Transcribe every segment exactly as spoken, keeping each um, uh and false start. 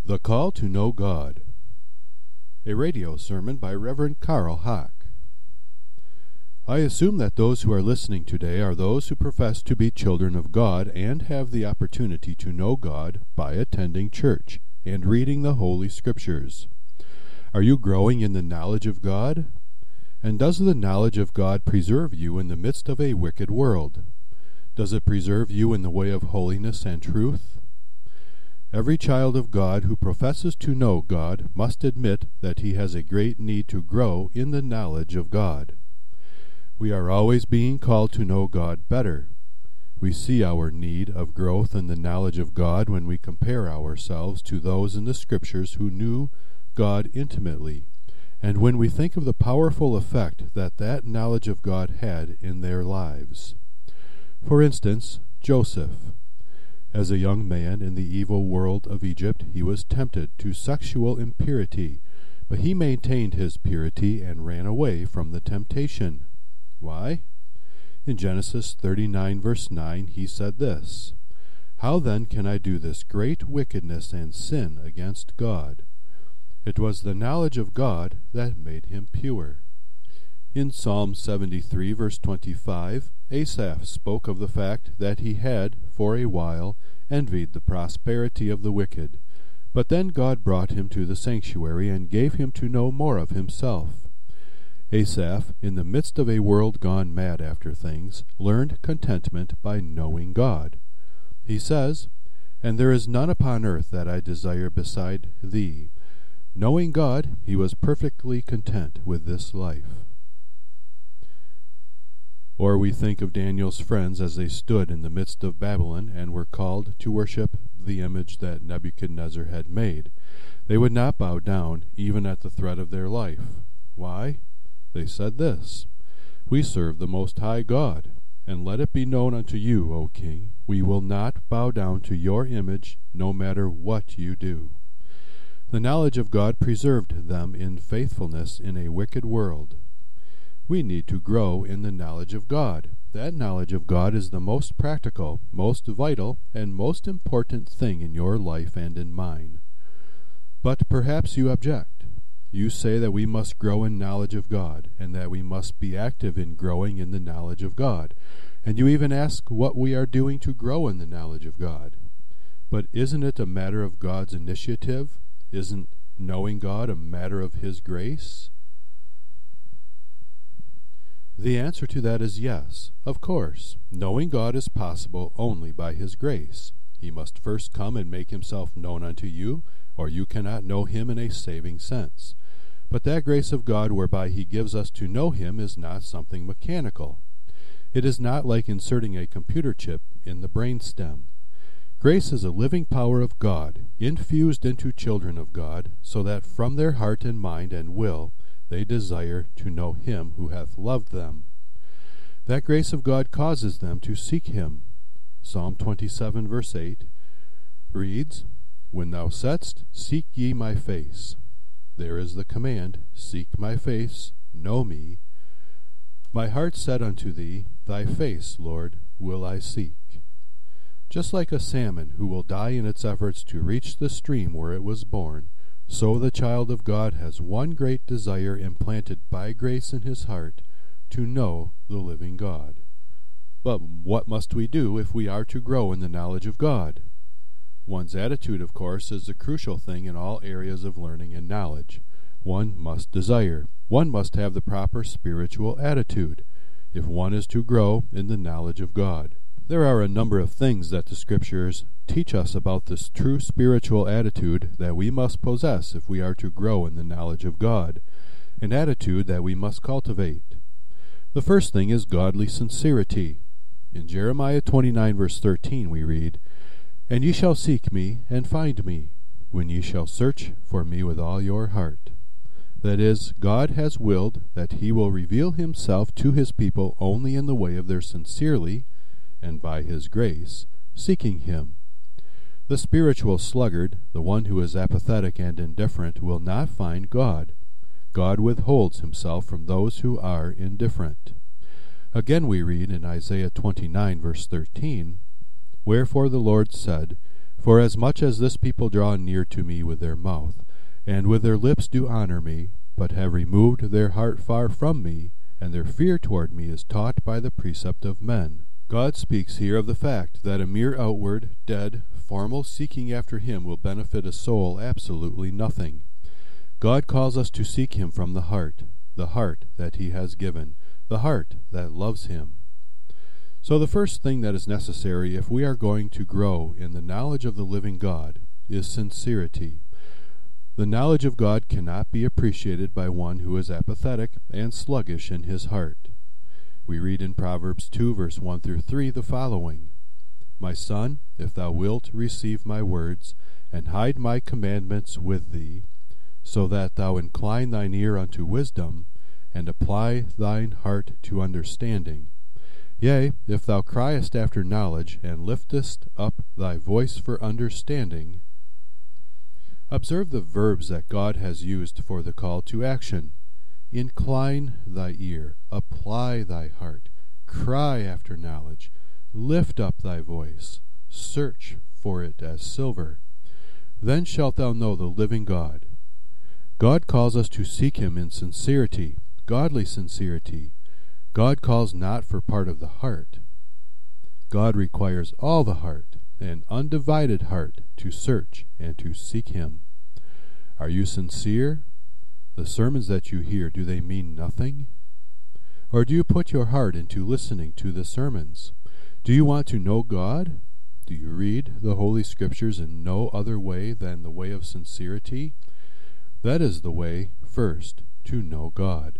The Call to Know God, a radio sermon by Reverend Carl Hack. I assume that those who are listening today are those who profess to be children of God and have the opportunity to know God by attending church and reading the Holy Scriptures. Are you growing in the knowledge of God? And does the knowledge of God preserve you in the midst of a wicked world? Does it preserve you in the way of holiness and truth? Every child of God who professes to know God must admit that he has a great need to grow in the knowledge of God. We are always being called to know God better. We see our need of growth in the knowledge of God when we compare ourselves to those in the Scriptures who knew God intimately, and when we think of the powerful effect that that knowledge of God had in their lives. For instance, Joseph. As a young man in the evil world of Egypt, he was tempted to sexual impurity, but he maintained his purity and ran away from the temptation. Why? In Genesis thirty-nine, verse nine, he said this, "How then can I do this great wickedness and sin against God?" It was the knowledge of God that made him pure. In Psalm seventy-three, verse twenty-five, Asaph spoke of the fact that he had, for a while, envied the prosperity of the wicked, but then God brought him to the sanctuary and gave him to know more of himself. Asaph, in the midst of a world gone mad after things, learned contentment by knowing God. He says, "And there is none upon earth that I desire beside thee." Knowing God, he was perfectly content with this life. Or we think of Daniel's friends as they stood in the midst of Babylon and were called to worship the image that Nebuchadnezzar had made. They would not bow down, even at the threat of their life. Why? They said this, "We serve the Most High God, and let it be known unto you, O King, we will not bow down to your image, no matter what you do." The knowledge of God preserved them in faithfulness in a wicked world. We need to grow in the knowledge of God. That knowledge of God is the most practical, most vital, and most important thing in your life and in mine. But perhaps you object. You say that we must grow in knowledge of God, and that we must be active in growing in the knowledge of God. And you even ask what we are doing to grow in the knowledge of God. But isn't it a matter of God's initiative? Isn't knowing God a matter of His grace? The answer to that is yes, of course. Knowing God is possible only by His grace. He must first come and make Himself known unto you, or you cannot know Him in a saving sense. But that grace of God whereby He gives us to know Him is not something mechanical. It is not like inserting a computer chip in the brainstem. Grace is a living power of God, infused into children of God, so that from their heart and mind and will they desire to know Him who hath loved them. That grace of God causes them to seek Him. Psalm twenty-seven, verse eight, reads, "When thou saidst, Seek ye my face." There is the command, "Seek my face, know me." "My heart said unto thee, Thy face, Lord, will I seek." Just like a salmon who will die in its efforts to reach the stream where it was born, so the child of God has one great desire implanted by grace in his heart, to know the living God. But what must we do if we are to grow in the knowledge of God? One's attitude, of course, is the crucial thing in all areas of learning and knowledge. One must desire. One must have the proper spiritual attitude, if one is to grow in the knowledge of God. There are a number of things that the Scriptures teach us about this true spiritual attitude that we must possess if we are to grow in the knowledge of God, an attitude that we must cultivate. The first thing is godly sincerity. In Jeremiah twenty-nine, verse thirteen, we read, "And ye shall seek me, and find me, when ye shall search for me with all your heart." That is, God has willed that He will reveal Himself to His people only in the way of their sincerely, and by His grace, seeking Him. The spiritual sluggard, the one who is apathetic and indifferent, will not find God. God withholds Himself from those who are indifferent. Again we read in Isaiah twenty-nine, verse thirteen, "Wherefore the Lord said, For as much as this people draw near to me with their mouth, and with their lips do honor me, but have removed their heart far from me, and their fear toward me is taught by the precept of men. God speaks here of the fact that a mere outward, dead, formal seeking after him will benefit a soul absolutely nothing. God calls us to seek him from the heart, the heart that he has given, the heart that loves him. So the first thing that is necessary if we are going to grow in the knowledge of the living God is sincerity. The knowledge of God cannot be appreciated by one who is apathetic and sluggish in his heart. We read in Proverbs two, verse one through three, the following: My son, if thou wilt receive my words, and hide my commandments with thee, so that thou incline thine ear unto wisdom, and apply thine heart to understanding. Yea, if thou criest after knowledge, and liftest up thy voice for understanding. Observe the verbs that God has used for the call to action. Incline thy ear, apply thy heart, cry after knowledge, lift up thy voice, search for it as silver. Then shalt thou know the living God. God calls us to seek him in sincerity, godly sincerity. God calls not for part of the heart. God requires all the heart, an undivided heart, to search and to seek him. Are you sincere? The sermons that you hear, do they mean nothing? Or do you put your heart into listening to the sermons? Do you want to know God? Do you read the Holy Scriptures in no other way than the way of sincerity? That is the way, first, to know God.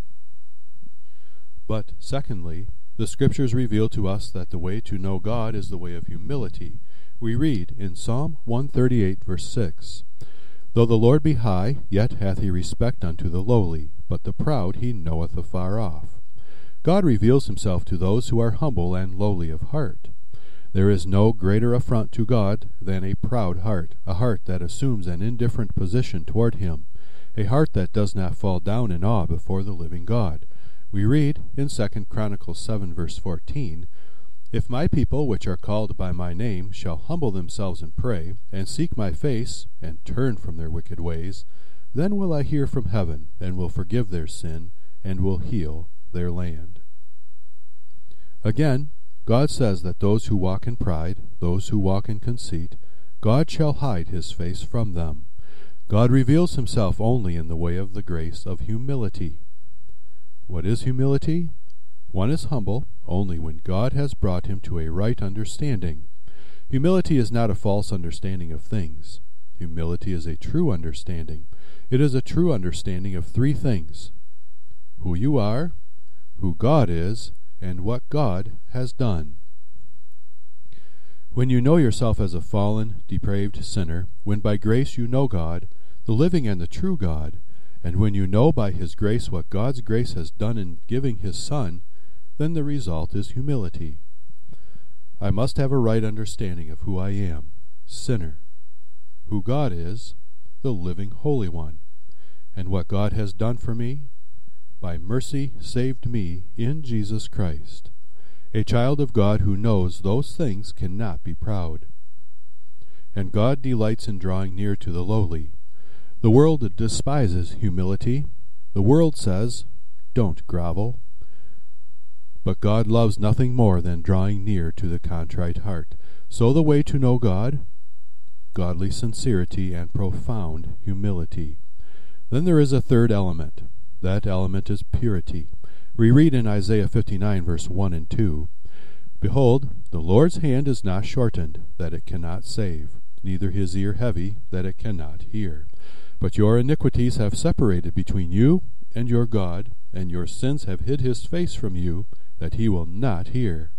But, secondly, the Scriptures reveal to us that the way to know God is the way of humility. We read in Psalm one thirty-eight, verse six, Though the Lord be high, yet hath he respect unto the lowly, but the proud he knoweth afar off. God reveals himself to those who are humble and lowly of heart. There is no greater affront to God than a proud heart, a heart that assumes an indifferent position toward him, a heart that does not fall down in awe before the living God. We read in Second Chronicles seven, verse fourteen, If my people which are called by my name shall humble themselves and pray, and seek my face, and turn from their wicked ways, then will I hear from heaven, and will forgive their sin, and will heal their land. Again, God says that those who walk in pride, those who walk in conceit, God shall hide his face from them. God reveals himself only in the way of the grace of humility. What is humility? One is humble only when God has brought him to a right understanding. Humility is not a false understanding of things. Humility is a true understanding. It is a true understanding of three things: who you are, who God is, and what God has done. When you know yourself as a fallen, depraved sinner, when by grace you know God, the living and the true God, and when you know by his grace what God's grace has done in giving his Son, then the result is humility. I must have a right understanding of who I am, sinner, who God is, the living Holy One, and what God has done for me, by mercy saved me in Jesus Christ. A child of God who knows those things cannot be proud. And God delights in drawing near to the lowly. The world despises humility. The world says, don't grovel. But God loves nothing more than drawing near to the contrite heart. So the way to know God? Godly sincerity and profound humility. Then there is a third element. That element is purity. We read in Isaiah fifty-nine, verse one and two, Behold, the Lord's hand is not shortened, that it cannot save, neither his ear heavy, that it cannot hear. But your iniquities have separated between you and your God, and your sins have hid his face from you, that he will not hear.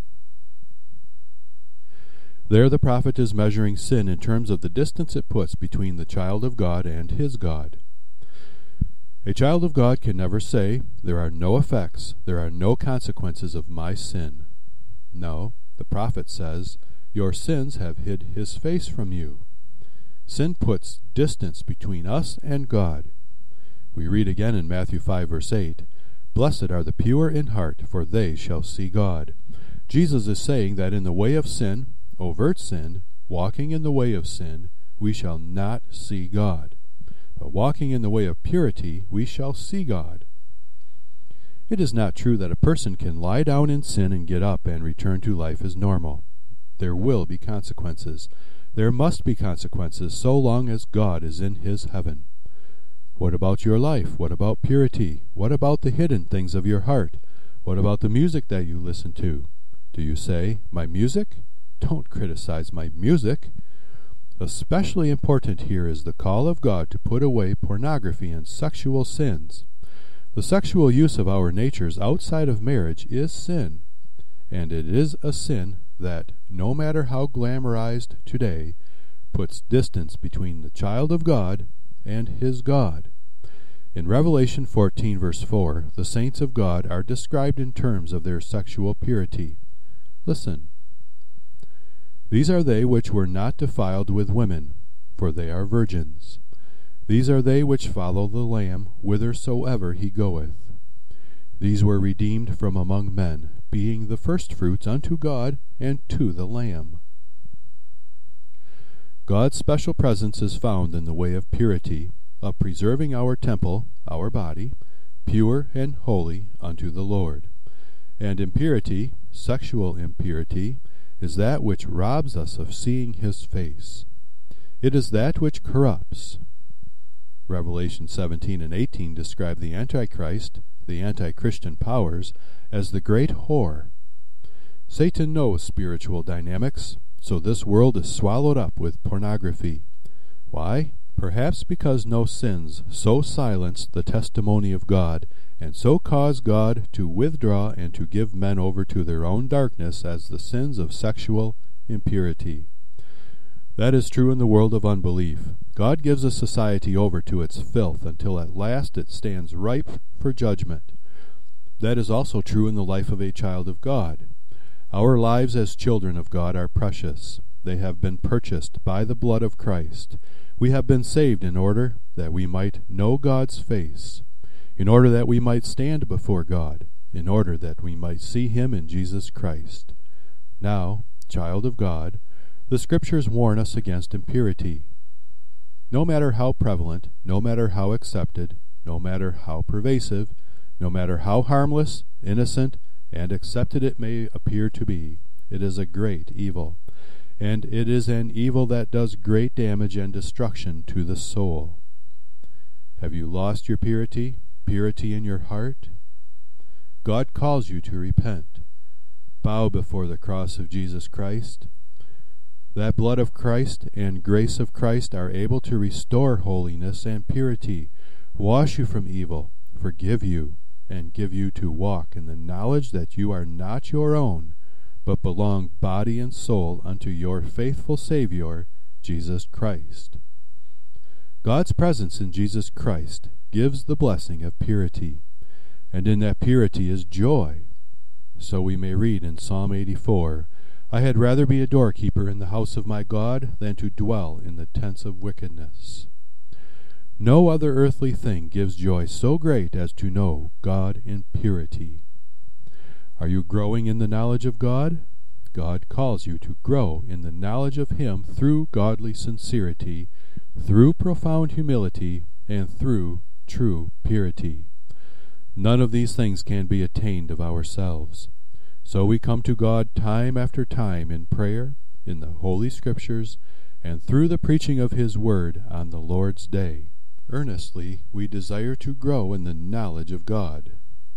There the prophet is measuring sin in terms of the distance it puts between the child of God and his God. A child of God can never say, there are no effects, there are no consequences of my sin. No, the prophet says, your sins have hid his face from you. Sin puts distance between us and God. We read again in Matthew five, verse eight, Blessed are the pure in heart, for they shall see God. Jesus is saying that in the way of sin, overt sin, walking in the way of sin, we shall not see God. But walking in the way of purity, we shall see God. It is not true that a person can lie down in sin and get up and return to life as normal. There will be consequences. There must be consequences so long as God is in his heaven. What about your life? What about purity? What about the hidden things of your heart? What about the music that you listen to? Do you say, my music? Don't criticize my music. Especially important here is the call of God to put away pornography and sexual sins. The sexual use of our natures outside of marriage is sin, and it is a sin that, no matter how glamorized today, puts distance between the child of God and his God. In Revelation fourteen, verse four, the saints of God are described in terms of their sexual purity. Listen. These are they which were not defiled with women, for they are virgins. These are they which follow the Lamb whithersoever he goeth. These were redeemed from among men, being the firstfruits unto God and to the Lamb. God's special presence is found in the way of purity, of preserving our temple, our body, pure and holy unto the Lord. And impurity, sexual impurity, is that which robs us of seeing his face. It is that which corrupts. Revelation seventeen and eighteen describe the Antichrist, the anti-Christian powers, as the great whore. Satan knows spiritual dynamics, so this world is swallowed up with pornography. Why? Perhaps because no sins so silence the testimony of God, and so cause God to withdraw and to give men over to their own darkness as the sins of sexual impurity. That is true in the world of unbelief. God gives a society over to its filth until at last it stands ripe for judgment. That is also true in the life of a child of God. Our lives as children of God are precious. They have been purchased by the blood of Christ. We have been saved in order that we might know God's face, in order that we might stand before God, in order that we might see him in Jesus Christ. Now, child of God, the Scriptures warn us against impurity. No matter how prevalent, no matter how accepted, no matter how pervasive, no matter how harmless, innocent, and accepted it may appear to be, it is a great evil. And it is an evil that does great damage and destruction to the soul. Have you lost your purity, purity in your heart? God calls you to repent. Bow before the cross of Jesus Christ. That blood of Christ and grace of Christ are able to restore holiness and purity, wash you from evil, forgive you, and give you to walk in the knowledge that you are not your own, but belong body and soul unto your faithful Savior, Jesus Christ. God's presence in Jesus Christ gives the blessing of purity, and in that purity is joy. So we may read in Psalm eighty-four, I had rather be a doorkeeper in the house of my God than to dwell in the tents of wickedness. No other earthly thing gives joy so great as to know God in purity. Are you growing in the knowledge of God? God calls you to grow in the knowledge of him through godly sincerity, through profound humility, and through true purity. None of these things can be attained of ourselves. So we come to God time after time in prayer, in the Holy Scriptures, and through the preaching of his word on the Lord's day. Earnestly we desire to grow in the knowledge of God.